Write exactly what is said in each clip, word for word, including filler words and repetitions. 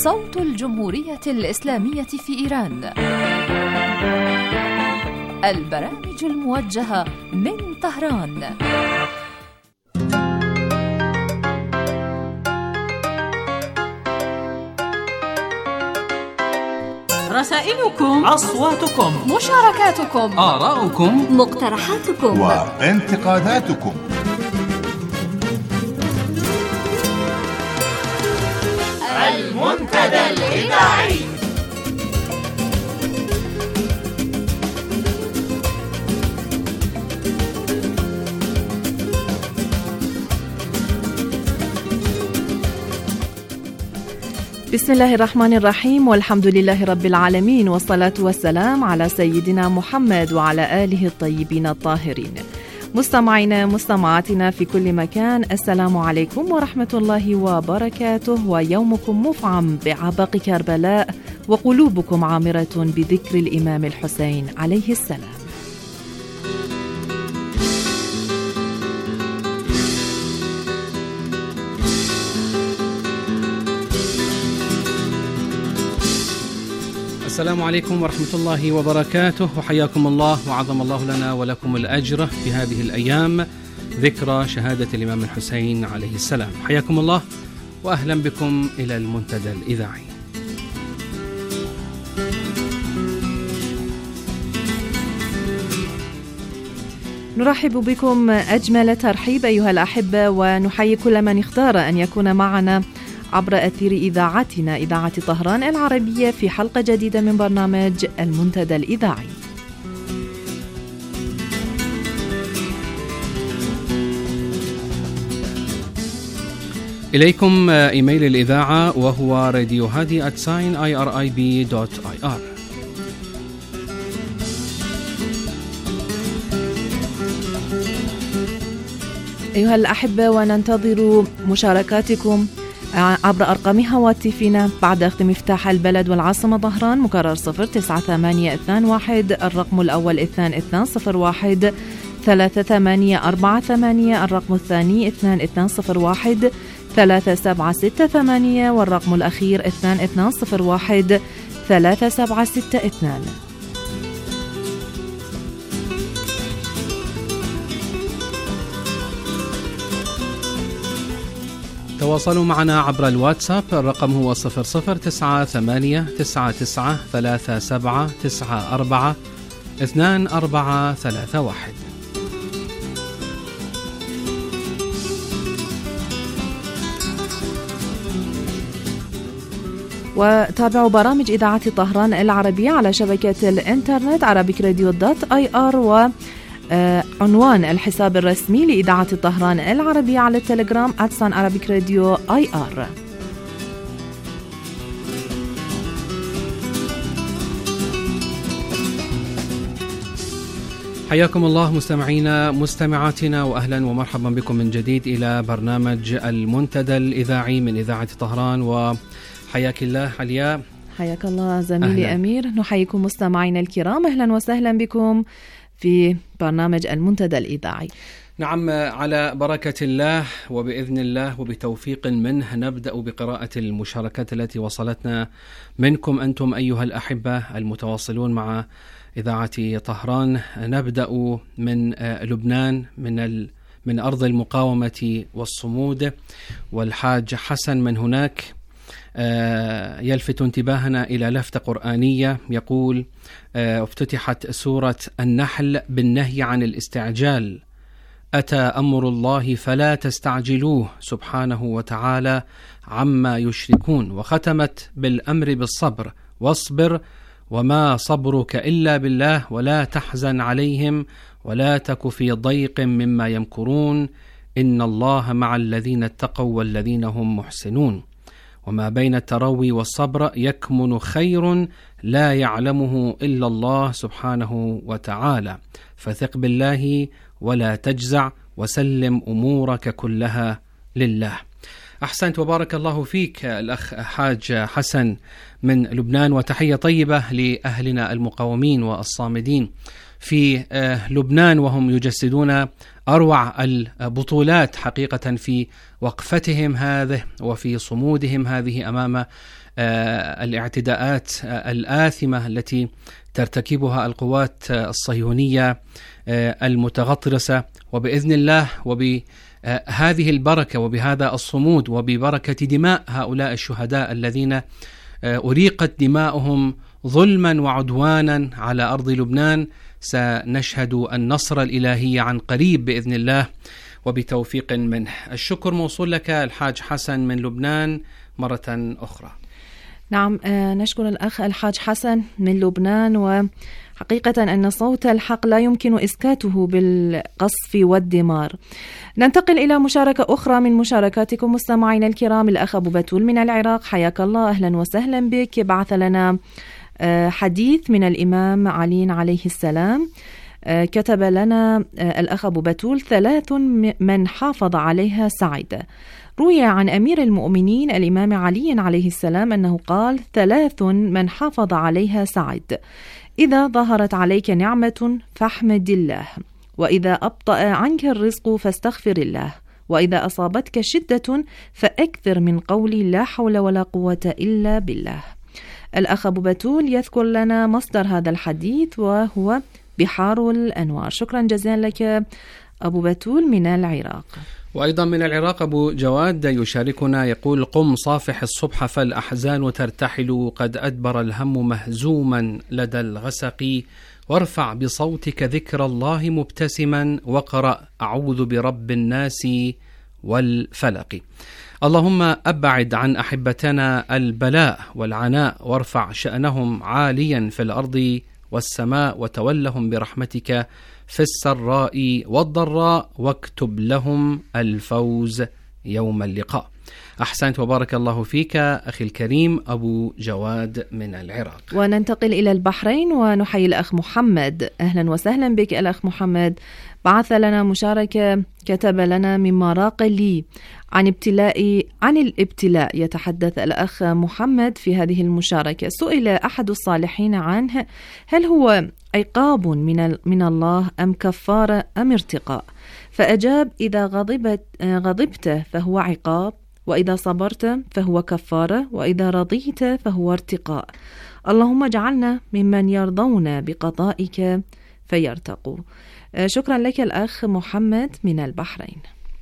صوت الجمهورية الإسلامية في إيران. البرامج الموجهة من طهران. رسائلكم، أصواتكم، مشاركاتكم، آراؤكم، مقترحاتكم وانتقاداتكم. المنتدى الإذاعي. بسم الله الرحمن الرحيم، والحمد لله رب العالمين، والصلاة والسلام على سيدنا محمد وعلى آله الطيبين الطاهرين. مستمعينا مستمعاتنا في كل مكان، السلام عليكم ورحمة الله وبركاته، ويومكم مفعم بعبق كربلاء وقلوبكم عامرة بذكر الإمام الحسين عليه السلام. السلام عليكم ورحمة الله وبركاته، وحياكم الله وعظم الله لنا ولكم الأجر في هذه الأيام ذكرى شهادة الإمام الحسين عليه السلام. حياكم الله وأهلا بكم إلى المنتدى الإذاعي. نرحب بكم أجمل ترحيب أيها الأحبة، ونحيي كل من اختار أن يكون معنا عبر أثير إذاعتنا إذاعة طهران العربية في حلقة جديدة من برنامج المنتدى الإذاعي. إليكم إيميل الإذاعة وهو راديو هادي آت ساين آي آر آي بي دوت آي آر. أيها الأحبة، وننتظر مشاركاتكم عبر أرقام هواتفنا بعد أخذ مفتاح البلد والعاصمة طهران، مكرر صفر تسعة ثمانية اثنان واحد، الرقم الأول اثنان اثنان صفر واحد، ثلاثة ثمانية أربعة ثمانية، الرقم الثاني اثنان اثنان صفر واحد، ثلاثة سبعة ستة ثمانية، والرقم الأخير اثنان اثنان صفر واحد، ثلاثة سبعة ستة اثنان. تواصلوا معنا عبر الواتساب، الرقم هو صفر صفر تسعة ثمانية تسعة تسعة ثلاثة سبعة تسعة أربعة اثنان أربعة ثلاثة واحد. وتابعوا برامج إذاعة طهران العربية على شبكة الإنترنت عربيك راديو دوت آي آر، و آه عنوان الحساب الرسمي لإذاعة طهران العربية على التليجرام آت عربيك راديو آي آر. حياكم الله مستمعينا مستمعاتنا، وأهلا ومرحبا بكم من جديد إلى برنامج المنتدى الإذاعي من إذاعة طهران. وحياك الله علياء. حياك الله زميلي أهلاً. أمير. نحييكم مستمعينا الكرام، أهلا وسهلا بكم في برنامج المنتدى الإذاعي. نعم، على بركة الله وبإذن الله وبتوفيق منه نبدأ بقراءة المشاركات التي وصلتنا منكم أنتم أيها الأحبة المتواصلون مع إذاعة طهران. نبدأ من لبنان، من ال من أرض المقاومة والصمود، والحاج حسن من هناك يلفت انتباهنا إلى لفتة قرآنية. يقول: افتتحت سورة النحل بالنهي عن الاستعجال، أتى أمر الله فلا تستعجلوه سبحانه وتعالى عما يشركون، وختمت بالأمر بالصبر، واصبر وما صبرك إلا بالله ولا تحزن عليهم ولا تك في ضيق مما يمكرون إن الله مع الذين اتقوا والذين هم محسنون، وما بين التروي والصبر يكمن خير لا يعلمه إلا الله سبحانه وتعالى، فثق بالله ولا تجزع وسلم أمورك كلها لله. أحسنت وبارك الله فيك الأخ حاج حسن من لبنان، وتحية طيبة لأهلنا المقاومين والصامدين. في لبنان، وهم يجسدون أروع البطولات حقيقة في وقفتهم هذه وفي صمودهم هذه أمام الاعتداءات الآثمة التي ترتكبها القوات الصهيونية المتغطرسة. وبإذن الله وبهذه البركة وبهذا الصمود وببركة دماء هؤلاء الشهداء الذين أريقت دماؤهم ظلما وعدوانا على أرض لبنان، سنشهد النصر الإلهي عن قريب بإذن الله وبتوفيق منه. الشكر موصول لك الحاج حسن من لبنان مرة أخرى. نعم، نشكر الأخ الحاج حسن من لبنان، وحقيقة أن صوت الحق لا يمكن إسكاته بالقصف والدمار. ننتقل إلى مشاركة أخرى من مشاركاتكم مستمعينا الكرام. الأخ أبو بتول من العراق، حياك الله، أهلا وسهلا بك. بعث لنا حديث من الإمام علي عليه السلام. كتب لنا الأخ أبو بتول: ثلاث من حافظ عليها سعد. روي عن أمير المؤمنين الإمام علي عليه السلام أنه قال: ثلاث من حافظ عليها سعد: إذا ظهرت عليك نعمة فاحمد الله، وإذا أبطأ عنك الرزق فاستغفر الله، وإذا أصابتك شدة فأكثر من قول لا حول ولا قوة إلا بالله. الأخ أبو بتول يذكر لنا مصدر هذا الحديث وهو بحار الأنوار. شكرا جزيلا لك أبو بتول من العراق. وأيضا من العراق أبو جواد يشاركنا يقول: قم صافح الصبح فالأحزان ترتحل، قد أدبر الهم مهزوما لدى الغسق، وارفع بصوتك ذكر الله مبتسما، وقرأ أعوذ برب الناس والفلق. اللهم أبعد عن أحبتنا البلاء والعناء، وارفع شأنهم عاليا في الأرض والسماء، وتولهم برحمتك في السراء والضراء، واكتب لهم الفوز يوم اللقاء. أحسنت وبارك الله فيك أخي الكريم أبو جواد من العراق. وننتقل إلى البحرين ونحيي الأخ محمد. أهلا وسهلا بك الأخ محمد. بعث لنا مشاركة، كتب لنا من مراقلي عن ابتلاء عن الابتلاء. يتحدث الأخ محمد في هذه المشاركة. سئل أحد الصالحين عنه: هل هو عقاب من من الله أم كفارة أم ارتقاء؟ فأجاب: إذا غضبت غضبت فهو عقاب، وإذا صبرت فهو كفارة، وإذا رضيت فهو ارتقاء. اللهم اجعلنا ممن يرضون بقضائك فيرتقوا. شكرا لك الأخ محمد من البحرين.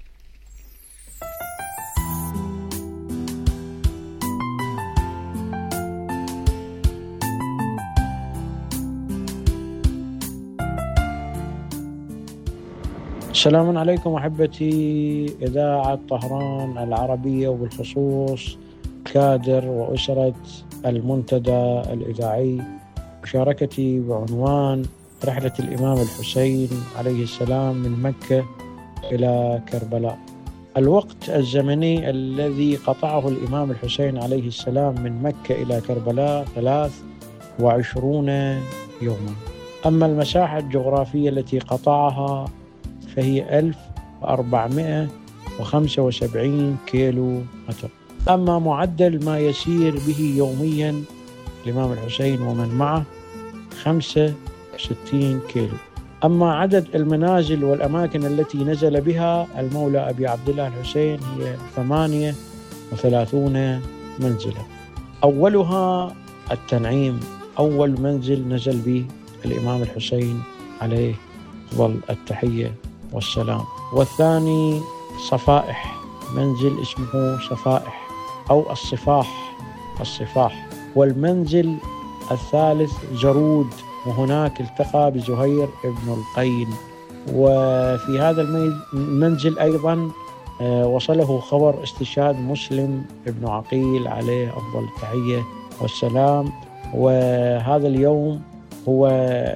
السلام عليكم أحبتي إذاعة طهران العربية، وبالخصوص كادر وأسرة المنتدى الإذاعي. مشاركتي بعنوان رحلة الإمام الحسين عليه السلام من مكة إلى كربلاء. الوقت الزمني الذي قطعه الإمام الحسين عليه السلام من مكة إلى كربلاء ثلاث وعشرون يوما. أما المساحة الجغرافية التي قطعها فهي ألف وأربعمائة وخمسة وسبعين كيلو متر. أما معدل ما يسير به يوميا الإمام الحسين ومن معه خمسة وستين كيلو. أما عدد المنازل والأماكن التي نزل بها المولى أبي عبد الله الحسين هي ثمانية وثلاثون منزلا. أولها التنعيم، أول منزل نزل به الإمام الحسين عليه أفضل التحية والسلام. والثاني صفائح، منزل اسمه صفائح أو الصفاح الصفاح. والمنزل الثالث جرود، وهناك التقى بزهير ابن القين. وفي هذا المنزل أيضا وصله خبر استشهاد مسلم ابن عقيل عليه أفضل التحية والسلام. وهذا اليوم هو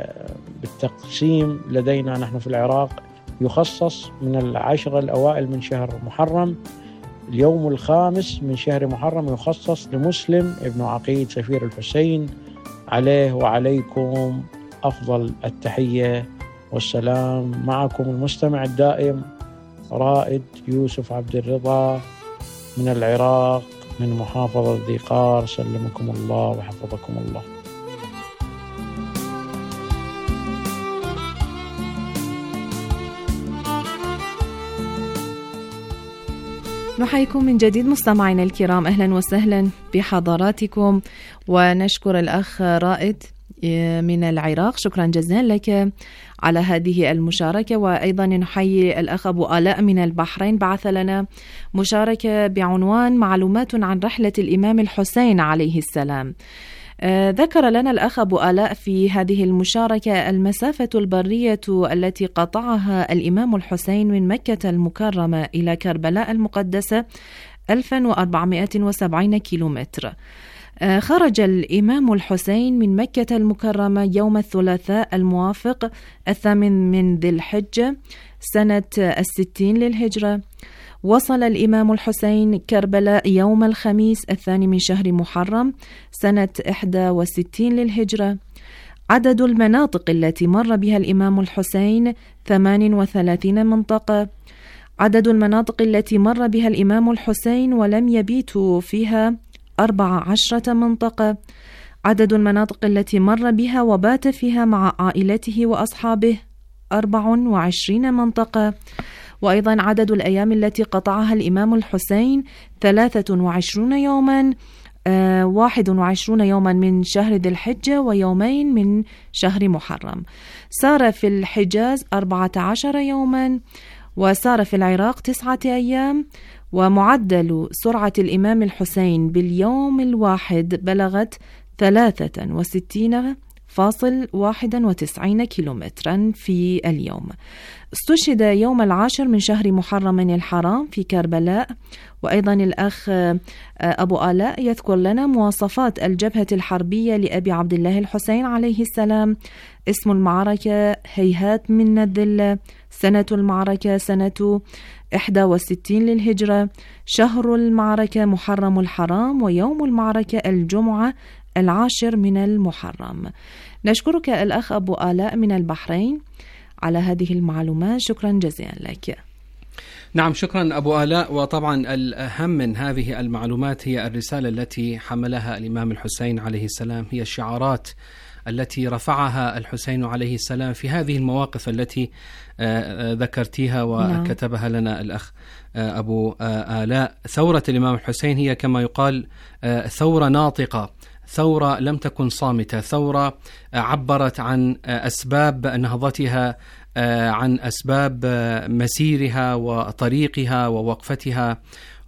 بالتقسيم لدينا نحن في العراق يخصص من العشر الأوائل من شهر محرم. اليوم الخامس من شهر محرم يخصص لمسلم ابن عقيل سفير الحسين عليه وعليكم أفضل التحية والسلام. معكم المستمع الدائم رائد يوسف عبد الرضا من العراق، من محافظة ذي قار. سلمكم الله وحفظكم الله. نحييكم من جديد مستمعينا الكرام، أهلا وسهلا بحضراتكم، ونشكر الأخ رائد من العراق، شكرا جزيلا لك على هذه المشاركة. وأيضا نحيي الأخ أبو آلاء من البحرين، بعث لنا مشاركة بعنوان معلومات عن رحلة الإمام الحسين عليه السلام. آه ذكر لنا الأخ أبو آلاء في هذه المشاركة المسافة البرية التي قطعها الإمام الحسين من مكة المكرمة إلى كربلاء المقدسة ألف وأربعمائة وسبعين كيلومتر. آه خرج الإمام الحسين من مكة المكرمة يوم الثلاثاء الموافق الثامن من ذي الحجة سنة الستين للهجرة. وصل الإمام الحسين كربلاء يوم الخميس الثاني من شهر محرم سنة إحدى وستين للهجرة. عدد المناطق التي مر بها الإمام الحسين ثمان وثلاثين منطقة. عدد المناطق التي مر بها الإمام الحسين ولم يبيت فيها أربع عشرة منطقة. عدد المناطق التي مر بها وبات فيها مع عائلته وأصحابه أربع وعشرين منطقة. وأيضا عدد الأيام التي قطعها الإمام الحسين ثلاثة وعشرون يوما، آه واحد وعشرون يوما من شهر ذي الحجة ويومين من شهر محرم. سار في الحجاز أربعة عشر يوما، وسار في العراق تسعة أيام. ومعدل سرعة الإمام الحسين باليوم الواحد بلغت ثلاثة وستين فاصل واحد وتسعين كيلومترا في اليوم. استشهد يوم العاشر من شهر محرم الحرام في كربلاء. وأيضا الأخ أبو آلاء يذكر لنا مواصفات الجبهة الحربية لأبي عبد الله الحسين عليه السلام. اسم المعركة هيهات من الذلة. سنة المعركة سنة إحدى وستين للهجرة. شهر المعركة محرم الحرام. ويوم المعركة الجمعة العاشر من المحرم. نشكرك الأخ أبو آلاء من البحرين على هذه المعلومات، شكرا جزيلا لك. نعم، شكرا أبو آلاء. وطبعا الأهم من هذه المعلومات هي الرسالة التي حملها الإمام الحسين عليه السلام، هي الشعارات التي رفعها الحسين عليه السلام في هذه المواقف التي ذكرتيها وكتبها لنا الأخ أبو آلاء. ثورة الإمام الحسين هي كما يقال ثورة ناطقة، ثورة لم تكن صامتة، ثورة عبرت عن أسباب نهضتها، عن أسباب مسيرها وطريقها ووقفتها.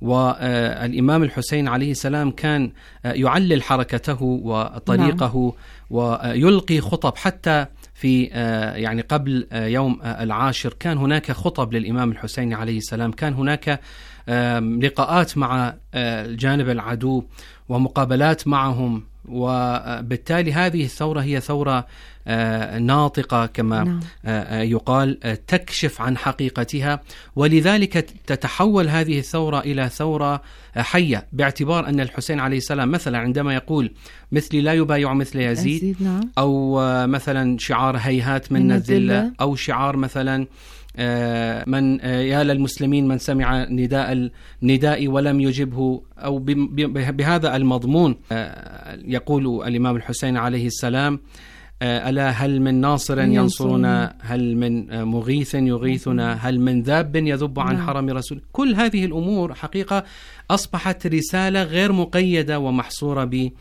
والإمام الحسين عليه السلام كان يعلل حركته وطريقه ويلقي خطب، حتى في يعني قبل يوم العاشر كان هناك خطب للإمام الحسين عليه السلام، كان هناك لقاءات مع الجانب العدو ومقابلات معهم. وبالتالي هذه الثورة هي ثورة ناطقة كما نعم. يقال، تكشف عن حقيقتها، ولذلك تتحول هذه الثورة إلى ثورة حية، باعتبار أن الحسين عليه السلام مثلا عندما يقول مثلي لا يبايع مثل يزيد، نعم. أو مثلا شعار هيهات من, من الذلة، أو شعار مثلا من يا للمسلمين من سمع نداء النداء ولم يجبه، أو بهذا المضمون يقول الإمام الحسين عليه السلام: ألا هل من ناصر ينصرنا، هل من مغيث يغيثنا، هل من ذاب يذب عن حرم رسول. كل هذه الأمور حقيقة أصبحت رسالة غير مقيدة ومحصورة ب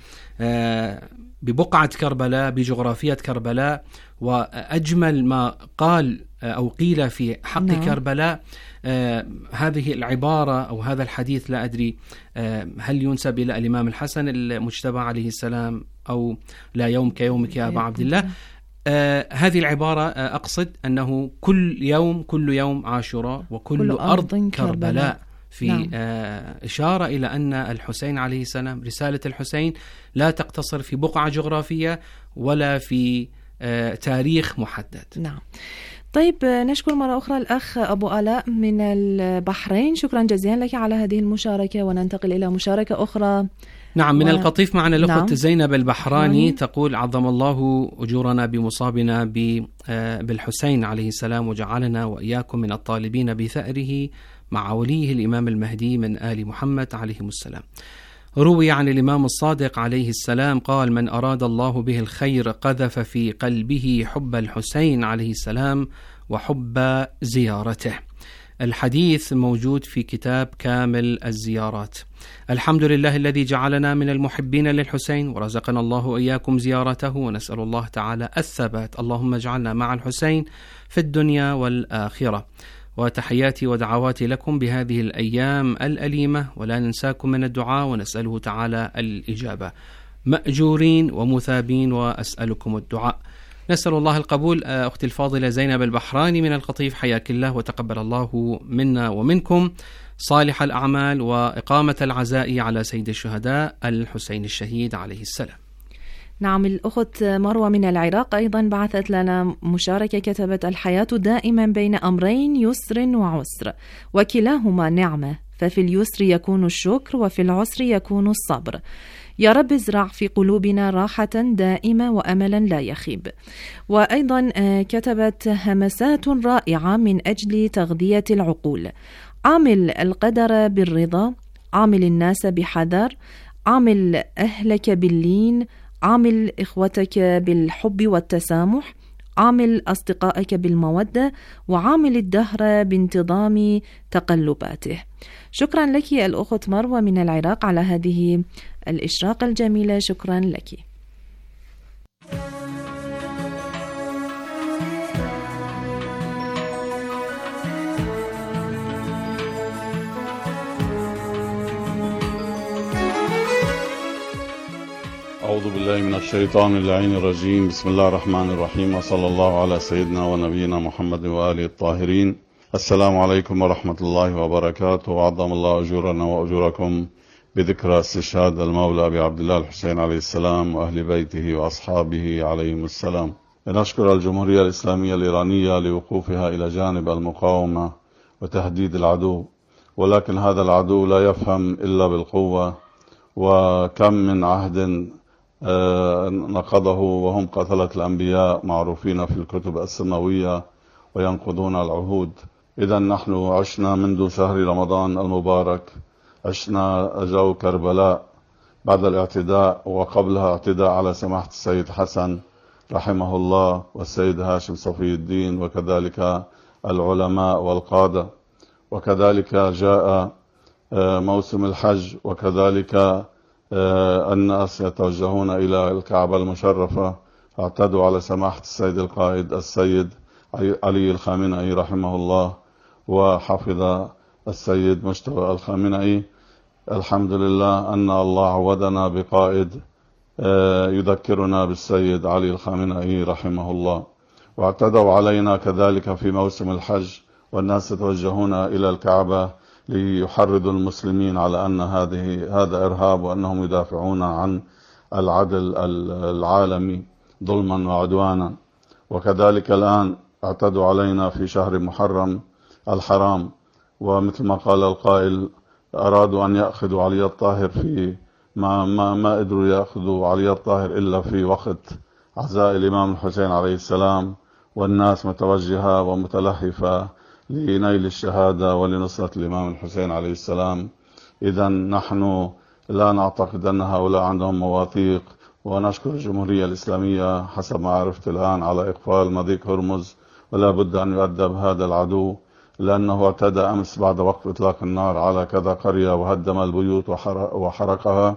ببقعة كربلاء، بجغرافية كربلاء. وأجمل ما قال أو قيل في حق نعم. كربلاء آه هذه العبارة أو هذا الحديث، لا أدري آه هل ينسب إلى الإمام الحسن المجتبى عليه السلام أو لا يوم كيومك يا أبا عبد الله. آه هذه العبارة آه أقصد أنه كل يوم كل يوم عاشوراء وكل أرض, أرض كربلاء, كربلاء في نعم. آه إشارة إلى أن الحسين عليه السلام، رسالة الحسين لا تقتصر في بقعة جغرافية ولا في آه تاريخ محدد. نعم. طيب، نشكر مرة أخرى الأخ أبو آلاء من البحرين، شكرا جزيلا لك على هذه المشاركة. وننتقل إلى مشاركة أخرى. نعم، من و... القطيف معنا الأخت نعم. زينب البحراني تقول: عظم الله أجورنا بمصابنا بالحسين عليه السلام، وجعلنا وإياكم من الطالبين بثأره مع وليه الإمام المهدي من آل محمد عليهم السلام. روي عن الإمام الصادق عليه السلام قال: من أراد الله به الخير قذف في قلبه حب الحسين عليه السلام وحب زيارته. الحديث موجود في كتاب كامل الزيارات. الحمد لله الذي جعلنا من المحبين للحسين ورزقنا الله إياكم زيارته، ونسأل الله تعالى الثبات. اللهم اجعلنا مع الحسين في الدنيا والآخرة. وتحياتي ودعواتي لكم بهذه الأيام الأليمة، ولا ننساكم من الدعاء ونسأله تعالى الإجابة. مأجورين ومثابين وأسألكم الدعاء. نسأل الله القبول. أختي الفاضلة زينب البحراني من القطيف، حياك الله وتقبل الله منا ومنكم صالح الأعمال وإقامة العزاء على سيد الشهداء الحسين الشهيد عليه السلام. نعم، الأخت مروة من العراق أيضا بعثت لنا مشاركة، كتبت: الحياة دائما بين أمرين يسر وعسر، وكلاهما نعمة، ففي اليسر يكون الشكر وفي العسر يكون الصبر. يا رب ازرع في قلوبنا راحة دائمة وأملا لا يخيب. وأيضا كتبت: همسات رائعة من أجل تغذية العقول. عامل القدر بالرضا، عامل الناس بحذر، عامل أهلك باللين، عامل إخوتك بالحب والتسامح، عامل أصدقائك بالمودة، وعامل الدهر بانتظام تقلباته. شكرا لك الأخت مروة من العراق على هذه الإشراقة الجميلة، شكرا لك. أعوذ بالله من الشيطان اللعين الرجيم. بسم الله الرحمن الرحيم، وصلى الله على سيدنا ونبينا محمد وآله الطاهرين. السلام عليكم ورحمة الله وبركاته، وعظم الله أجورنا وأجوركم بذكرى استشهاد المولى أبي عبد الله الحسين عليه السلام وأهل بيته وأصحابه عليهم السلام. نشكر الجمهورية الإسلامية الإيرانية لوقوفها إلى جانب المقاومة وتهديد العدو، ولكن هذا العدو لا يفهم إلا بالقوة، وكم من عهد نقضه وهم قتلة الأنبياء معروفين في الكتب السماوية وينقضون العهود. إذا نحن عشنا منذ شهر رمضان المبارك، عشنا جو كربلاء بعد الاعتداء، وقبلها اعتداء على سماحة السيد حسن رحمه الله والسيد هاشم صفي الدين، وكذلك العلماء والقادة، وكذلك جاء موسم الحج، وكذلك الناس يتوجهون إلى الكعبة المشرفة، اعتدوا على سماحة السيد القائد السيد علي الخامنئي رحمه الله وحفظ السيد مجتبى الخامنئي. الحمد لله أن الله عودنا بقائد يذكرنا بالسيد علي الخامنئي رحمه الله. واعتدوا علينا كذلك في موسم الحج، والناس يتوجهون إلى الكعبة ليحرضوا المسلمين على أن هذه هذا إرهاب، وأنهم يدافعون عن العدل العالمي ظلما وعدوانا. وكذلك الآن اعتدوا علينا في شهر محرم الحرام، ومثل ما قال القائل أرادوا أن يأخذوا علي الطاهر في ما ما ما قدروا يأخذوا علي الطاهر إلا في وقت عزاء الإمام الحسين عليه السلام، والناس متوجهة ومتلهفة لنيل الشهادة ولنصرة الإمام الحسين عليه السلام. إذا نحن لا نعتقد أن هؤلاء عندهم مواثيق، ونشكر الجمهورية الإسلامية حسب ما عرفت الآن على إقفال مضيق هرمز، ولا بد أن يؤدب هذا العدو، لأنه اعتدى أمس بعد وقف إطلاق النار على كذا قرية وهدم البيوت وحرقها،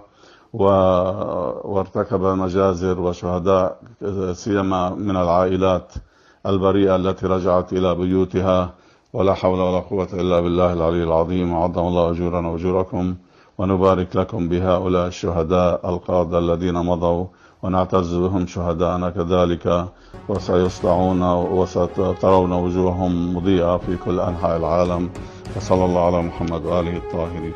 وارتكب مجازر وشهداء سيما من العائلات البريئة التي رجعت إلى بيوتها. ولا حول ولا قوة إلا بالله العلي العظيم. وعظم الله أجورنا وأجوركم، ونبارك لكم بهؤلاء الشهداء القادة الذين مضوا، ونعتز بهم شهداءنا كذلك، وسيصدعون وسترون وجوههم مضيئة في كل أنحاء العالم. وصلى الله على محمد وآله الطاهرين.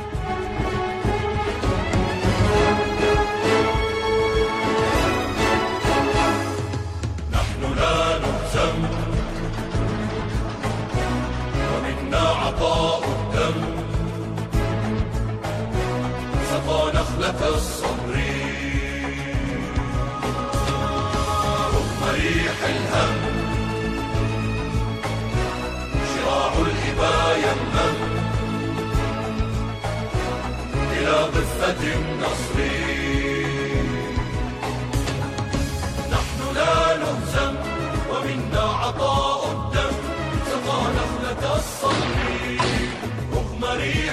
النصر نحن لا نهزم، ومنا عطاء الدم سقى نخلة الصبر.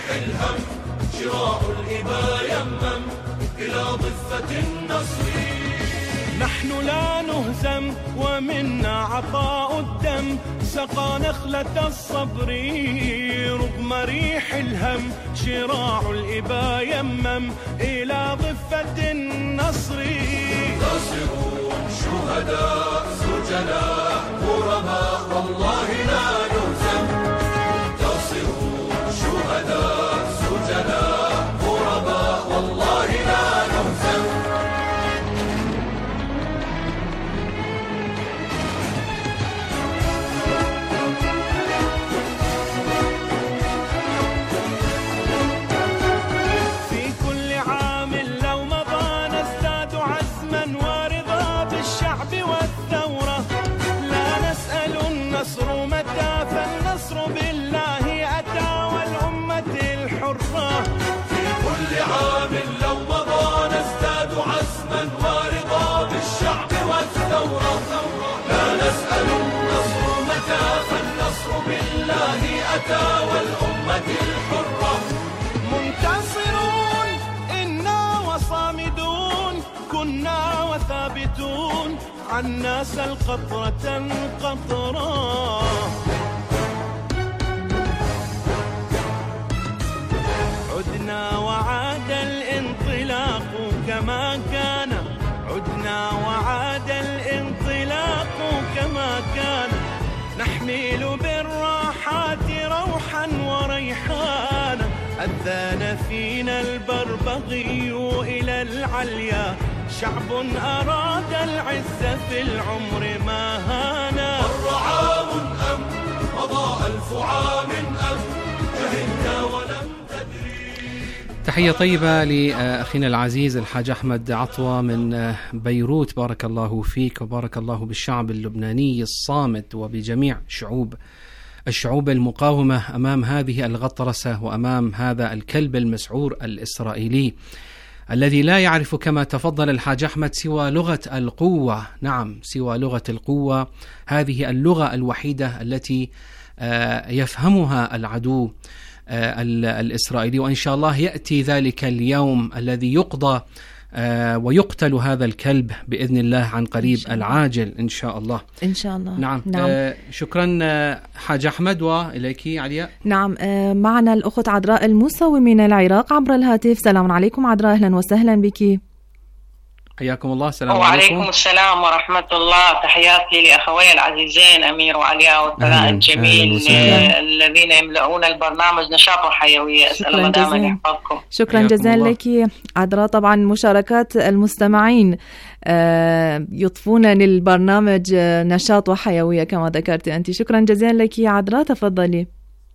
الهم شراع الإبا يمم إلى ضفة النصر. نحن لا نهزم ومنا عطاء الدم سقى نخلة الصبر رغم ريح الهم شراع الإبا يمم إلى ضفة النصر. منتصرون شهداء سجناء غرباء والله لا نهزم. منتصرون شهداء سجناء غرباء والله لا نهزم. عام لو مضى نزداد عزما ورضا بالشعب والثورة. لا نسأل النصر متى فالنصر بالله أتى والأمة الحرة. منتصرون إنا وصامدون كنا وثابتون عنا سل قطرة قطرة. عدنا وعاد الانطلاق كما كان. عدنا وعاد الانطلاق كما كان. نحمل بالراحات روحا وريحانا. أذان فينا البربغي إلى العليا. شعب أراد العز في العمر ما هانا. مر عام أم مضى ألف عام أم جهلنا ولم تدري. تحية طيبة لأخينا العزيز الحاج أحمد عطوة من بيروت. بارك الله فيك وبارك الله بالشعب اللبناني الصامت وبجميع شعوب الشعوب المقاومة أمام هذه الغطرسة وأمام هذا الكلب المسعور الإسرائيلي الذي لا يعرف كما تفضل الحاج أحمد سوى لغة القوة. نعم، سوى لغة القوة، هذه اللغة الوحيدة التي يفهمها العدو الإسرائيلي. وإن شاء الله يأتي ذلك اليوم الذي يقضى ويقتل هذا الكلب بإذن الله عن قريب العاجل إن شاء الله. إن شاء الله. نعم, نعم. آه شكرا حاج أحمد. وإليك علياء. نعم، آه معنا الأخت عذراء الموسوي من العراق عبر الهاتف. سلام عليكم عذراء، أهلا وسهلا بك. حياكم الله. السلام عليكم. وعليكم السلام ورحمة الله. تحياتي لأخوي العزيزين أمير وعلياء والثناء الجميل الذين يملؤون البرنامج نشاط وحيوية. أسأل الله دائما يحفظكم. شكرا جزيلا لك عذراء. طبعا مشاركات المستمعين يضفون للبرنامج نشاط وحيوية كما ذكرت أنت. شكرا جزيلا لك عذراء، تفضلي.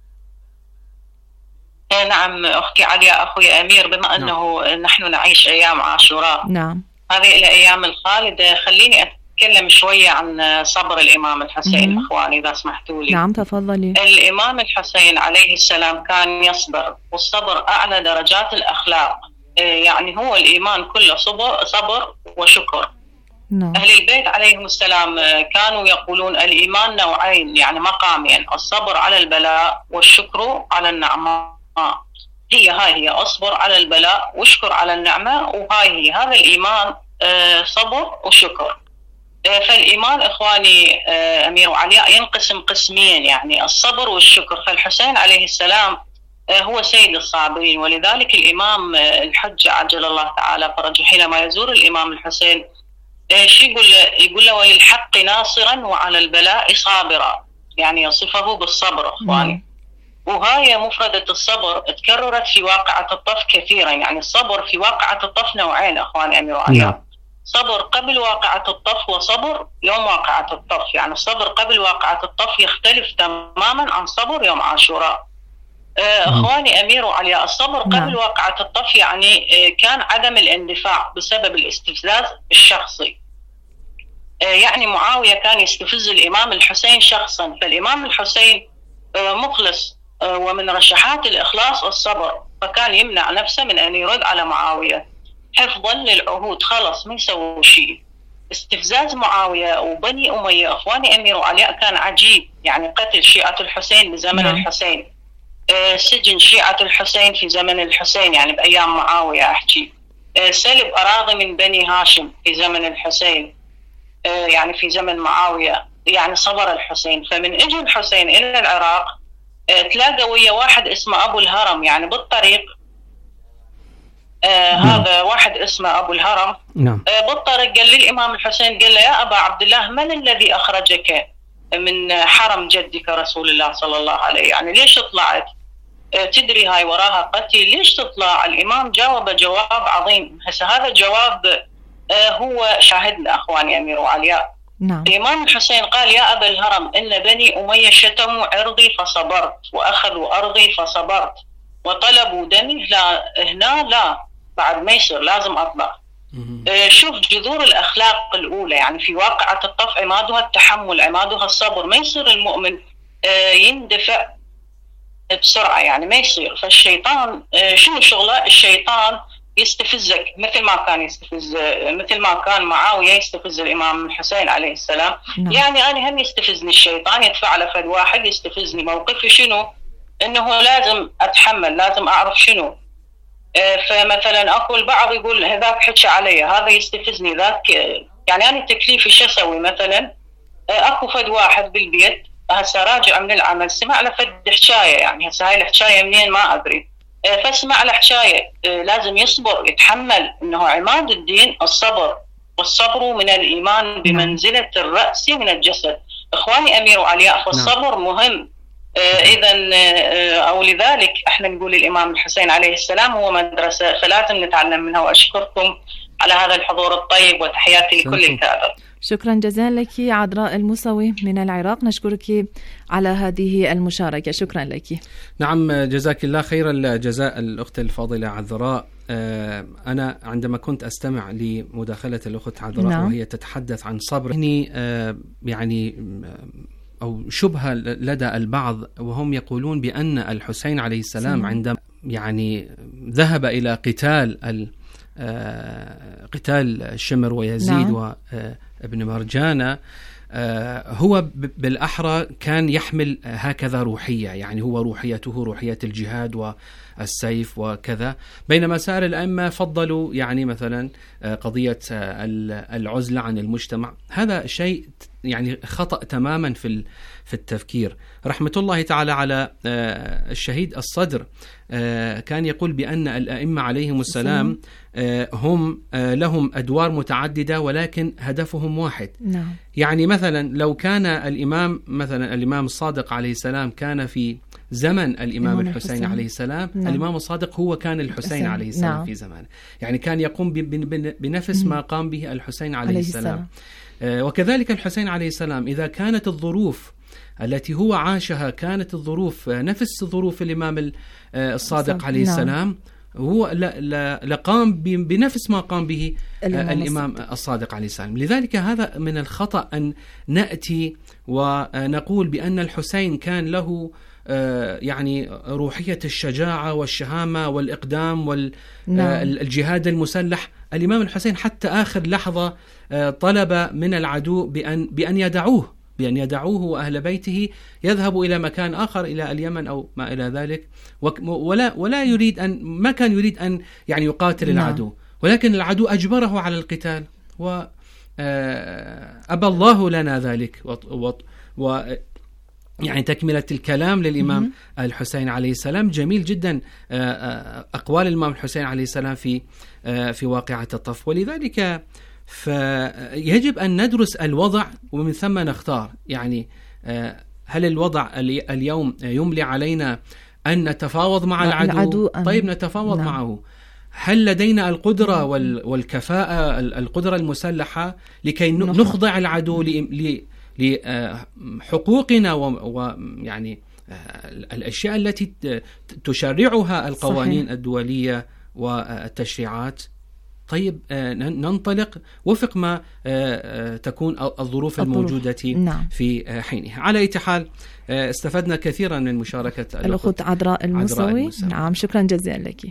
نعم أختي علياء، أخوي أمير، بما أنه نعم. نحن نعيش أيام عاشوراء، نعم، هذه الأيام الخالدة، خليني أتكلم شوية عن صبر الإمام الحسين أخواني إذا سمحتوا لي. نعم تفضلي. الإمام الحسين عليه السلام كان يصبر، والصبر أعلى درجات الأخلاق. يعني هو الإيمان كله صبر, صبر وشكر. نعم. أهل البيت عليهم السلام كانوا يقولون الإيمان نوعين، يعني مقامين، الصبر على البلاء والشكر على النعمة. هي هاي هي أصبر على البلاء واشكر على النعمة، وهاي هي هذا الإيمان صبر وشكر. فالإيمان إخواني أمير وعلياء ينقسم قسمين، يعني الصبر والشكر. فالحسين عليه السلام هو سيد الصابرين، ولذلك الإمام الحج عجل الله تعالى فرجه حينما يزور الإمام الحسين شو يقول يقول له وللحق ناصرا وعلى البلاء صابرا، يعني يصفه بالصبر إخواني. وهاي مفردة الصبر تكررت في واقعة الطف كثيرا، يعني الصبر في واقعة الطف نوعين أخواني أمير وعلياء. صبر قبل واقعة الطف وصبر يوم واقعة الطف. يعني الصبر قبل واقعة الطف يختلف تماما عن صبر يوم عاشوراء. أخواني أمير وعلياء، الصبر قبل واقعة الطف يعني كان عدم الاندفاع بسبب الاستفزاز الشخصي. يعني معاوية كان يستفز الإمام الحسين شخصا، فالإمام الحسين مخلص، ومن رشحات الإخلاص الصبر، فكان يمنع نفسه من أن يرد على معاوية حفظا للعهود. خلص ما يسوي شيء. استفزاز معاوية وبني أمية أخواني أمير وعلياء كان عجيب، يعني قتل شيعة الحسين بزمن الحسين سجن شيعة الحسين في زمن الحسين يعني بأيام معاوية أحكي، سلب أراضي من بني هاشم في زمن الحسين يعني في زمن معاوية، يعني صبر الحسين. فمن اجى الحسين إلى العراق تلاقى ويا واحد اسمه أبو الهرم يعني بالطريق، آه نعم. هذا واحد اسمه أبو الهرم نعم. آه بالطريق قال لي الإمام الحسين، قال له يا أبا عبد الله من الذي أخرجك من حرم جدك رسول الله صلى الله عليه، يعني ليش طلعت؟ آه تدري هاي وراها قتل، ليش تطلع؟ الإمام جاوب جواب عظيم. هسه هذا الجواب آه هو شاهدنا أخواني أمير وعلياء. نعم. الإمام الحسين قال يا أبا الهرم إن بني أمية شتموا عرضي فصبرت، وأخذوا أرضي فصبرت، وطلبوا دمي لا هنا لا بعد ما يصير لازم أطلع. آه شوف جذور الأخلاق الأولى يعني في واقعة الطف عمادها التحمل، عمادها الصبر. ما يصير المؤمن آه يندفع بسرعة يعني ما يصير. فالشيطان آه شنو شغله؟ الشيطان يستفزك مثل ما كان يستفز مثل ما كان معاوية يستفز الإمام الحسين عليه السلام. نعم. يعني أنا هم يستفزني الشيطان، يدفع لفد واحد يستفزني. موقفي شنو؟ إنه لازم أتحمل، لازم أعرف شنو. آه فمثلا أكو البعض يقول هذاك حكى علي، هذا يستفزني ذاك، يعني أنا تكليفي شو أسوي؟ مثلا آه أكو فد واحد بالبيت هسه راجع من العمل سمع له فد حكاية، يعني هسه هاي الحكاية منين ما أدري، فاسمع الحكاية لازم يصبر يتحمل. إنه عماد الدين الصبر، والصبر من الإيمان بمنزلة الرأس من الجسد. إخواني أمير وعلياء فالصبر مهم. إذا أو لذلك احنا نقول الإمام الحسين عليه السلام هو مدرسة فلازم نتعلم منها. وأشكركم على هذا الحضور الطيب وتحياتي لكل الكادر. شكرا جزيلا لك عذراء الموسوي من العراق، نشكرك على هذه المشاركة، شكرا لك. نعم جزاك الله خير الجزاء الأخت الفاضلة عذراء. أنا عندما كنت أستمع لمداخلة الأخت عذراء نعم. وهي تتحدث عن صبر يعني أو شبهة لدى البعض، وهم يقولون بأن الحسين عليه السلام سلام. عندما يعني ذهب إلى قتال قتال شمر ويزيد نعم. وابن مرجانة، هو بالأحرى كان يحمل هكذا روحية، يعني هو روحيته روحية الجهاد والسيف وكذا، بينما سائر الأئمة فضلوا يعني مثلا قضية العزلة عن المجتمع. هذا شيء يعني خطأ تماما في في التفكير. رحمة الله تعالى على الشهيد الصدر كان يقول بأن الأئمة عليهم السلام هم لهم أدوار متعددة ولكن هدفهم واحد. نعم. يعني مثلا لو كان الإمام مثلا الإمام الصادق عليه السلام كان في زمن الإمام الحسين, الحسين عليه السلام، نعم. الإمام الصادق هو كان الحسين عليه السلام نعم. في زمانه، يعني كان يقوم بنفس ما قام به الحسين عليه, عليه السلام, السلام. وكذلك الحسين عليه السلام إذا كانت الظروف التي هو عاشها كانت الظروف نفس ظروف الإمام الصادق عليه نعم. السلام، هو لقام بنفس ما قام به الإمام الصادق عليه السلام. لذلك هذا من الخطأ أن نأتي ونقول بأن الحسين كان له يعني روحية الشجاعة والشهامة والإقدام والجهاد المسلح. الإمام الحسين حتى آخر لحظة طلب من العدو بأن بأن يدعوه بأن يدعوه وأهل بيته يذهبوا إلى مكان آخر إلى اليمن أو ما إلى ذلك، ولا ولا يريد أن ما كان يريد أن يعني يقاتل العدو، ولكن العدو أجبره على القتال وأبى الله لنا ذلك. و, و يعني تكملة الكلام للإمام الحسين عليه السلام جميل جدا أقوال الإمام الحسين عليه السلام في في واقعة الطف. ولذلك فيجب أن ندرس الوضع ومن ثم نختار. يعني هل الوضع اليوم يملي علينا أن نتفاوض مع العدو, العدو طيب نتفاوض نعم. معه. هل لدينا القدرة والكفاءة القدرة المسلحة لكي نخضع العدو لحقوقنا ويعني الأشياء التي تشرعها القوانين صحيح. الدولية والتشريعات؟ طيب ننطلق وفق ما تكون الظروف الموجودة نعم. في حينها. على أي حال استفدنا كثيرا من مشاركة الأخت عذراء الموسوي. نعم شكرا جزيلا لك.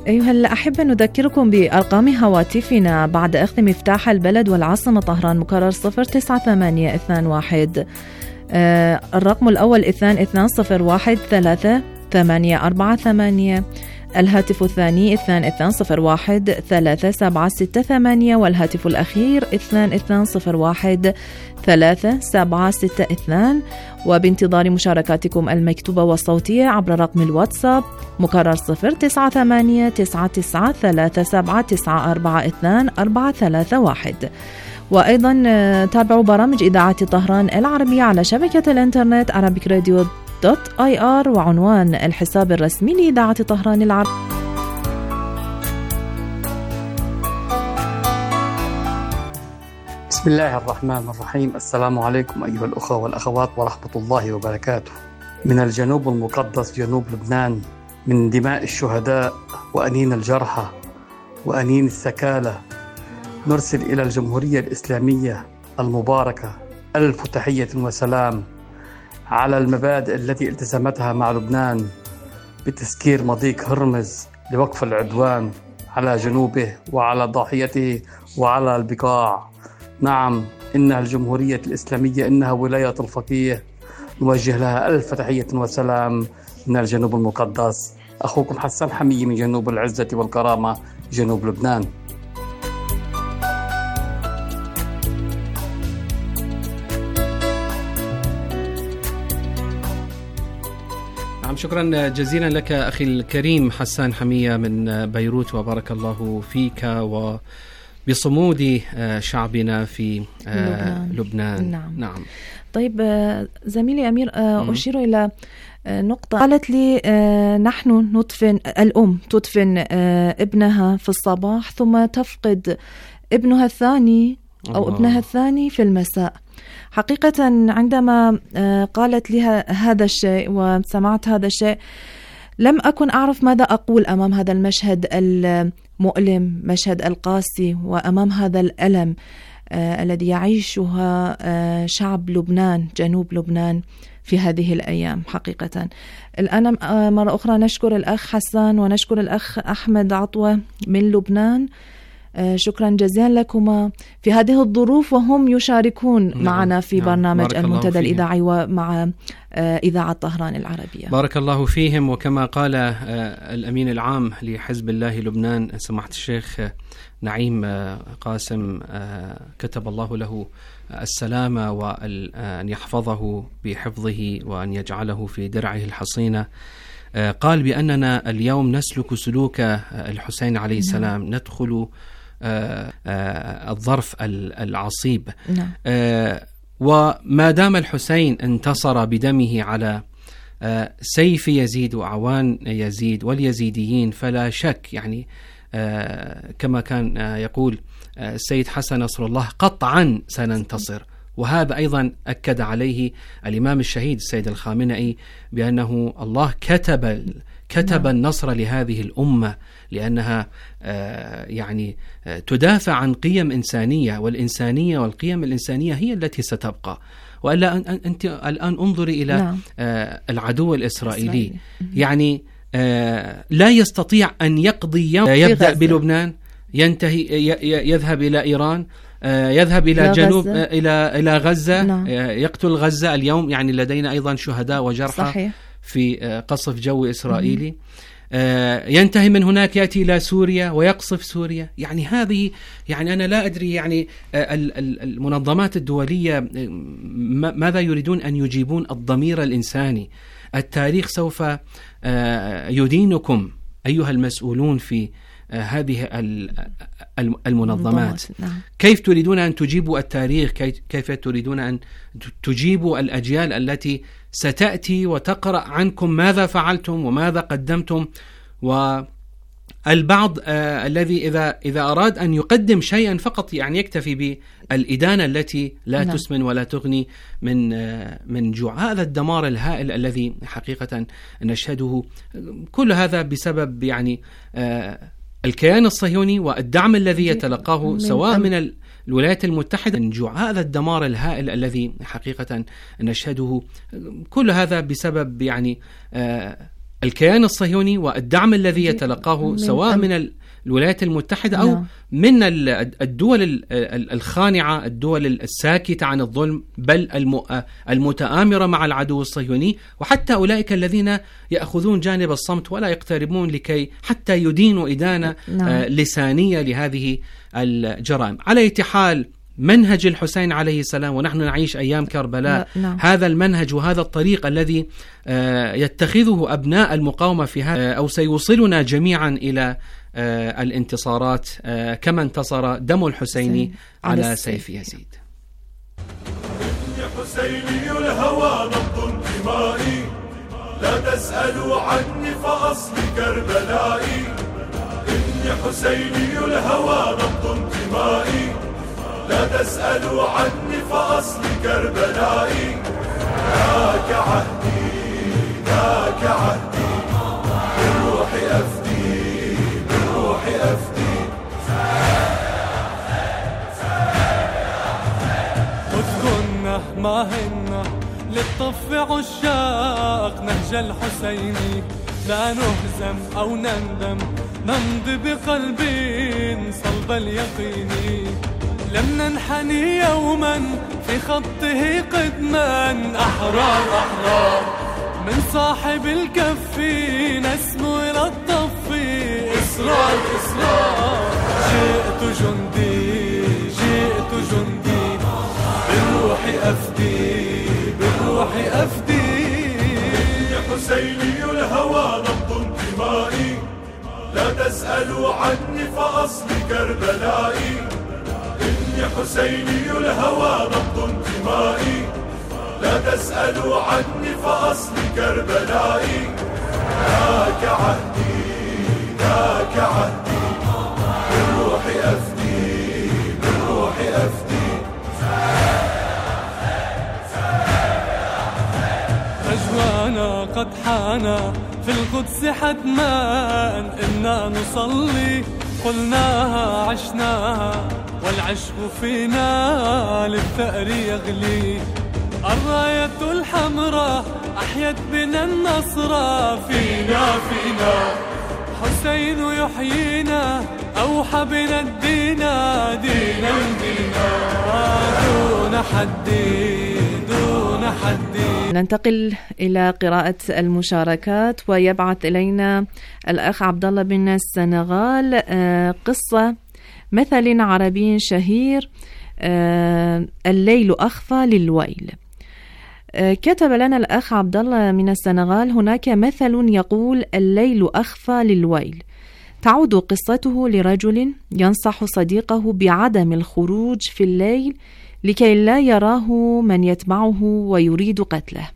أيها الأحبة، نذكركم بأرقام هواتفنا بعد أخذ مفتاح البلد والعاصمة طهران مكرر صفر تسعة ثمانية اثنان واحد. آه الرقم الأول اثنان اثنان صفر واحد ثلاثة ثمانية أربعة ثمانية. الهاتف الثاني اثنان اثنان صفر واحد ثلاثة سبعة ستة ثمانية، والهاتف الأخير اثنان اثنان صفر واحد ثلاثة سبعة ستة اثنان. وبانتظار مشاركاتكم المكتوبة والصوتية عبر رقم الواتساب مكرر صفر تسعة ثمانية تسعة تسعة ثلاثة سبعة تسعة أربعة اثنان أربعة ثلاثة واحد. وأيضا تابعوا برامج إذاعة طهران العربية على شبكة الإنترنت عربيك راديو دوت آي آر، وعنوان الحساب الرسمي لإذاعة طهران العربية. بسم الله الرحمن الرحيم. السلام عليكم أيها الأخوة والأخوات ورحمة الله وبركاته. من الجنوب المقدس جنوب لبنان، من دماء الشهداء وأنين الجرحى وأنين الثكالى، نرسل إلى الجمهورية الإسلامية المباركة ألف تحية وسلام على المبادئ التي التزمتها مع لبنان بتسكير مضيق هرمز لوقف العدوان على جنوبه وعلى ضاحيته وعلى البقاع. نعم، إنها الجمهورية الإسلامية، إنها ولاية الفقيه، نوجه لها ألف تحية وسلام من الجنوب المقدس. أخوكم حسان حمية من جنوب العزة والكرامة جنوب لبنان. شكرا جزيلا لك أخي الكريم حسان حمية من بيروت، وبارك الله فيك وبصمود شعبنا في لبنان, لبنان. نعم. نعم. طيب زميلي أمير، أشير إلى نقطة قالت لي نحن ندفن، الأم تدفن ابنها في الصباح ثم تفقد ابنها الثاني أو الله. ابنها الثاني في المساء. حقيقة عندما قالت لي هذا الشيء وسمعت هذا الشيء لم أكن أعرف ماذا أقول أمام هذا المشهد المؤلم، مشهد القاسي، وأمام هذا الألم آه الذي يعيشها آه شعب لبنان، جنوب لبنان في هذه الأيام. حقيقة الآن آه مرة أخرى نشكر الأخ حسان ونشكر الأخ أحمد عطوة من لبنان. آه شكرا جزيلا لكما في هذه الظروف وهم يشاركون نعم. معنا في نعم. برنامج المنتدى الإذاعي ومع آه إذاعة طهران العربية. بارك الله فيهم. وكما قال آه الأمين العام لحزب الله لبنان سماحة الشيخ نعيم قاسم، كتب الله له السلامة وأن يحفظه بحفظه وأن يجعله في درعه الحصينة، قال بأننا اليوم نسلك سلوك الحسين عليه السلام، ندخل الظرف العصيب، وما دام الحسين انتصر بدمه على سيف يزيد وأعوان يزيد واليزيديين فلا شك يعني آه كما كان آه يقول آه السيد حسن نصر الله قطعا سننتصر. وهذا أيضا أكد عليه الإمام الشهيد السيد الخامنئي بأنه الله كتب كتب نعم. النصر لهذه الأمة لأنها آه يعني آه تدافع عن قيم إنسانية، والإنسانية والقيم الإنسانية هي التي ستبقى. وإلا أن أنت الآن انظري إلى نعم. آه العدو الإسرائيلي إسرائيل. يعني آه لا يستطيع أن يقضي يوم يبدأ بلبنان ينتهي يذهب إلى إيران، آه يذهب إلى جنوب غزة. إلى إلى غزة نعم. آه يقتل غزة. اليوم يعني لدينا أيضا شهداء وجرحى صحيح. في آه قصف جوي إسرائيلي. آه ينتهي من هناك يأتي إلى سوريا ويقصف سوريا. يعني هذه يعني أنا لا أدري يعني آه المنظمات الدولية ماذا يريدون أن يجيبون الضمير الإنساني. التاريخ سوف يدينكم أيها المسؤولون في هذه المنظمات. كيف تريدون أن تجيبوا التاريخ؟ كيف تريدون أن تجيبوا الأجيال التي ستأتي وتقرأ عنكم ماذا فعلتم وماذا قدمتم؟ والبعض آه الذي إذا إذا أراد أن يقدم شيئا فقط يعني يكتفي بالإدانة التي لا نعم. تسمن ولا تغني من آه من جوع. هذا الدمار الهائل الذي حقيقة نشهده، كل هذا بسبب يعني آه الكيان الصهيوني والدعم الذي يتلقاه سواء من الولايات المتحدة من جوع. هذا الدمار الهائل الذي حقيقة نشهده، كل هذا بسبب يعني آه الكيان الصهيوني والدعم الذي يتلقاه سواء من الولايات المتحدة أو من الدول الخانعة، الدول الساكتة عن الظلم، بل المتآمرة مع العدو الصهيوني، وحتى أولئك الذين يأخذون جانب الصمت ولا يقتربون لكي حتى يدينوا إدانة لسانية لهذه الجرائم. على أي حال منهج الحسين عليه السلام، ونحن نعيش أيام كربلاء، نعم. هذا المنهج وهذا الطريق الذي يتخذه أبناء المقاومة في هذا أو سيوصلنا جميعا إلى الانتصارات كما انتصر دم الحسيني على سيف يزيد. يا حسيني الهوى نبض انتمائي، لا تسألوا عني فأصلي كربلائي. إني حسيني الهوى نبض انتمائي، لا تسألوا عني فأصلي كربلائي. ذاك عهدي ذاك عهدي، بالروح أفدي بالروح أفدي. اذكرنا ما هنا للطف عشاق نهج الحسيني، لا نهزم أو نندم، نمضي بقلب صلب اليقين. لم ننحني يوما في خطه قدما، أحرار أحرار من صاحب الكف، نسمو إلى الطف، إصرار إصرار. جئت جندي جئت جندي، بالروح أفدي بالروح أفدي. يا حسيني الهوى نبض انتمائي، لا تسألوا عني فأصلي كربلائي. إني حسيني الهوى نبض انتمائي، لا تسألوا عني فأصلي كربلائي. ذاك عهدي ذاك عهدي، بالروح أفدي بالروح أفدي. رجوانا قد حانا في القدس حتما، إنا نصلي قلناها عشناها، والعشق فينا للثأر يغلي. الراية الحمراء أحيت بنا النصر، فينا فينا حسين يحيينا، أوحى بنا الدين دينا دينا، دون حد دون حد. ننتقل إلى قراءة المشاركات، ويبعث إلينا الأخ عبد الله بن السنغال قصة مثل عربي شهير، الليل أخفى للويل. كتب لنا الأخ عبد الله من السنغال: هناك مثل يقول الليل أخفى للويل. تعود قصته لرجل ينصح صديقه بعدم الخروج في الليل لكي لا يراه من يتبعه ويريد قتله.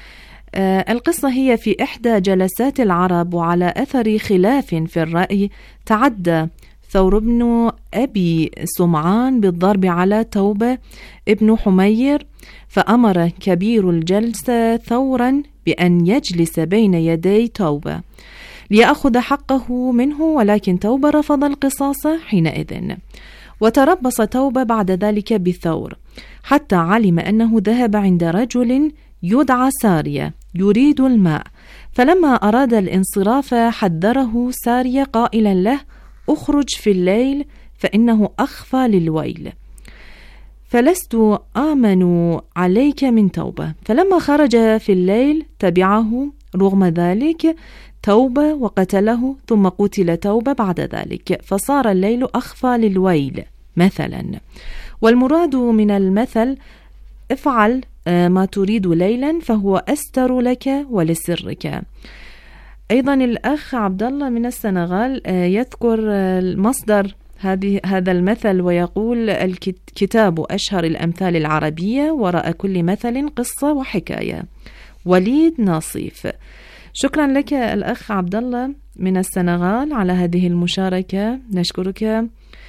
القصة هي في إحدى جلسات العرب، وعلى أثر خلاف في الرأي تعدى ثور بن أبي سمعان بالضرب على توبة ابن حمير، فأمر كبير الجلسة ثورا بأن يجلس بين يدي توبة ليأخذ حقه منه، ولكن توبة رفض القصاص حينئذ. وتربص توبة بعد ذلك بالثور حتى علم أنه ذهب عند رجل يدعى سارية يريد الماء، فلما أراد الانصراف حذره سارية قائلا له: أخرج في الليل فإنه أخفى للويل، فلست آمن عليك من توبة. فلما خرج في الليل تبعه رغم ذلك توبة وقتله، ثم قتل توبة بعد ذلك، فصار الليل أخفى للويل مثلا. والمراد من المثل: افعل ما تريد ليلا فهو أستر لك ولسرك. أيضا الأخ عبد الله من السنغال يذكر المصدر هذه هذا المثل ويقول: الكتاب أشهر الأمثال العربية، وراء كل مثل قصة وحكاية. وليد ناصيف. شكرا لك الأخ عبد الله من السنغال على هذه المشاركة، نشكرك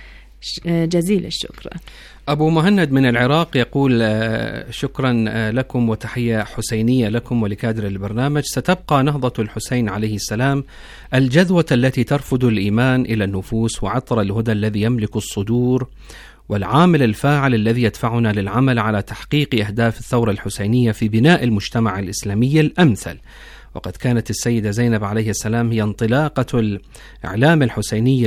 جزيل الشكر. أبو مهند من العراق يقول: شكرا لكم وتحية حسينية لكم ولكادر البرنامج. ستبقى نهضة الحسين عليه السلام الجذوة التي ترفض الإيمان إلى النفوس، وعطر الهدى الذي يملك الصدور، والعامل الفاعل الذي يدفعنا للعمل على تحقيق أهداف الثورة الحسينية في بناء المجتمع الإسلامي الأمثل. وقد كانت السيدة زينب عليه السلام هي انطلاقة الإعلام الحسيني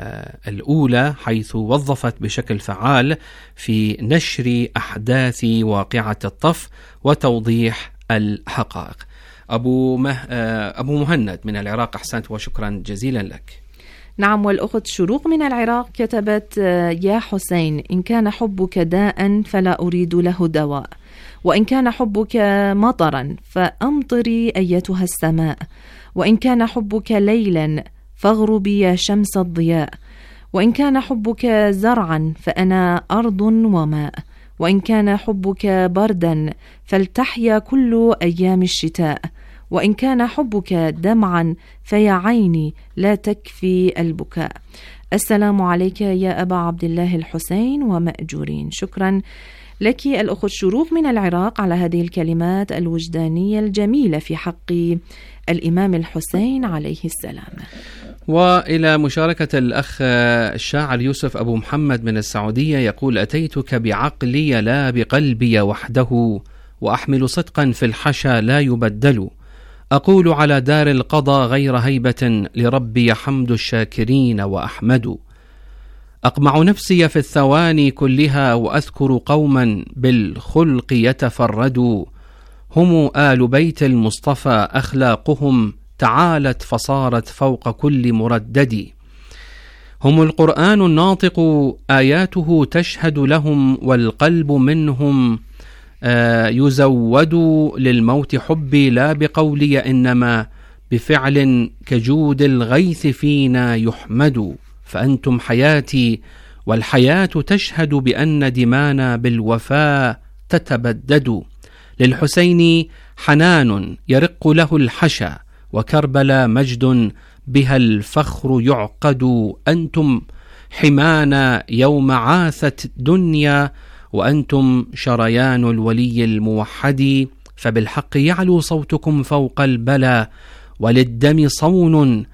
الأولى، حيث وظفت بشكل فعال في نشر أحداث واقعة الطف وتوضيح الحقائق. أبو, مه... أبو مهند من العراق، أحسنت وشكرا جزيلا لك. نعم، والأخت شروق من العراق كتبت: يا حسين، إن كان حبك داء فلا أريد له دواء، وإن كان حبك مطرا فأمطري أيتها السماء، وإن كان حبك ليلا فاغربي يا شمس الضياء، وإن كان حبك زرعا فأنا أرض وماء، وإن كان حبك بردا فلتحيا كل أيام الشتاء، وإن كان حبك دمعا فيا عيني لا تكفي البكاء. السلام عليك يا أبا عبد الله الحسين ومأجورين. شكرا لك الأخت شروق من العراق على هذه الكلمات الوجدانية الجميلة في حق الإمام الحسين عليه السلام. وإلى مشاركة الأخ الشاعر يوسف أبو محمد من السعودية، يقول: أتيتك بعقلي لا بقلبي وحده، وأحمل صدقا في الحشا لا يبدل، أقول على دار القضاء غير هيبة، لربي حمد الشاكرين وأحمد. أقمع نفسي في الثواني كلها، وأذكر قوما بالخلق يتفردوا، هم آل بيت المصطفى أخلاقهم تعالت فصارت فوق كل مردد، هم القرآن الناطق آياته تشهد لهم، والقلب منهم آه يزود للموت حبي لا بقولي، إنما بفعل كجود الغيث فينا يحمد، فأنتم حياتي والحياة تشهد بأن دمانا بالوفاء تتبدد، للحسين حنان يرق له الحشا، وكربلا مجد بها الفخر يعقد، أنتم حمانا يوم عاثت دنيا، وأنتم شريان الولي الموحد، فبالحق يعلو صوتكم فوق البلا، وللدم صون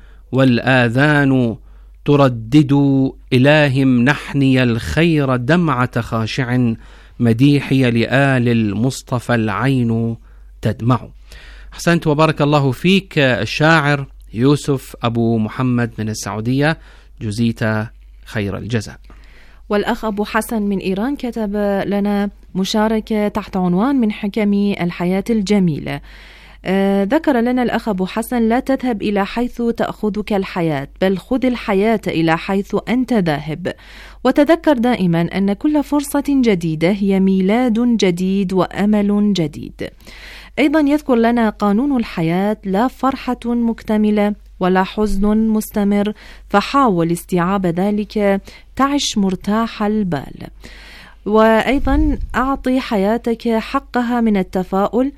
والآذان تردد، إله منحني الخير دمعة خاشع، مديحي لآل المصطفى العين تدمع. أحسنت وبارك الله فيك الشاعر يوسف أبو محمد من السعودية، جزيت خير الجزاء. والأخ أبو حسن من إيران كتب لنا مشاركة تحت عنوان: من حكم الحياة الجميلة. آه ذكر لنا الأخ أبو حسن: لا تذهب إلى حيث تأخذك الحياة، بل خذ الحياة إلى حيث أنت ذاهب، وتذكر دائما أن كل فرصة جديدة هي ميلاد جديد وأمل جديد. أيضا يذكر لنا: قانون الحياة لا فرحة مكتملة ولا حزن مستمر، فحاول استيعاب ذلك تعش مرتاح البال. وأيضا أعطي حياتك حقها من التفاؤل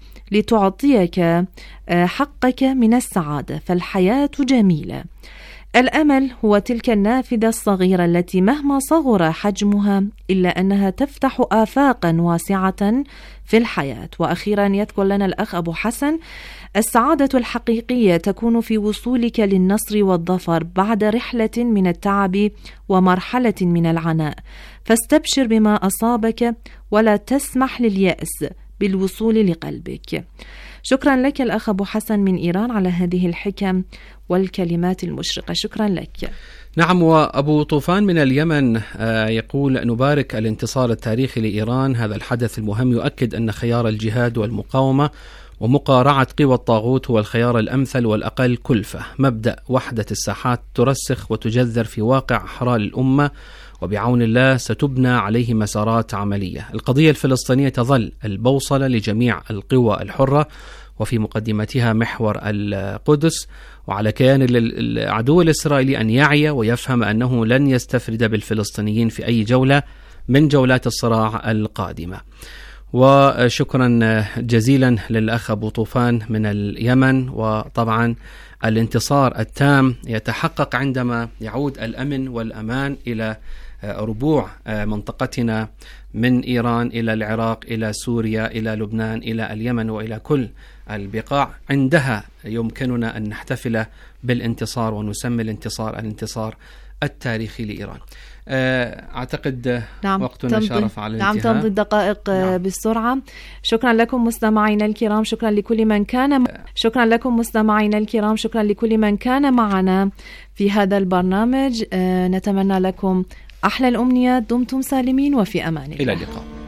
لتعطيك حقك من السعادة، فالحياة جميلة. الأمل هو تلك النافذة الصغيرة التي مهما صغر حجمها إلا أنها تفتح آفاقا واسعة في الحياة. وأخيرا يذكر لنا الأخ أبو حسن: السعادة الحقيقية تكون في وصولك للنصر والظفر بعد رحلة من التعب ومرحلة من العناء، فاستبشر بما أصابك ولا تسمح لليأس بالوصول لقلبك. شكرا لك الأخ أبو حسن من إيران على هذه الحكم والكلمات المشرقة. شكرا لك. نعم. وأبو طوفان من اليمن يقول: نبارك الانتصار التاريخي لإيران، هذا الحدث المهم يؤكد أن خيار الجهاد والمقاومة ومقارعة قوى الطاغوت هو الخيار الأمثل والأقل كلفة. مبدأ وحدة الساحات ترسخ وتجذر في واقع أحرار الأمة، وبعون الله ستبنى عليه مسارات عملية. القضية الفلسطينية تظل البوصلة لجميع القوى الحرة، وفي مقدمتها محور القدس، وعلى كيان العدو الإسرائيلي أن يعي ويفهم أنه لن يستفرد بالفلسطينيين في أي جولة من جولات الصراع القادمة. وشكرا جزيلا للأخ أبو طوفان من اليمن. وطبعا الانتصار التام يتحقق عندما يعود الأمن والأمان إلى ربوع منطقتنا، من إيران إلى العراق إلى سوريا إلى لبنان إلى اليمن وإلى كل البقاع. عندها يمكننا أن نحتفل بالانتصار ونسمي الانتصار الانتصار التاريخي لإيران. أعتقد نعم وقتنا شرف على نعم الانتهاء. تمضي الدقائق نعم. بالسرعة. شكرا لكم مستمعينا الكرام، شكرا لكل من كان شكرا لكم مستمعينا الكرام شكرا لكل من كان معنا في هذا البرنامج. نتمنى لكم أحلى الأمنيات، دمتم سالمين وفي أمان الله. إلى اللقاء.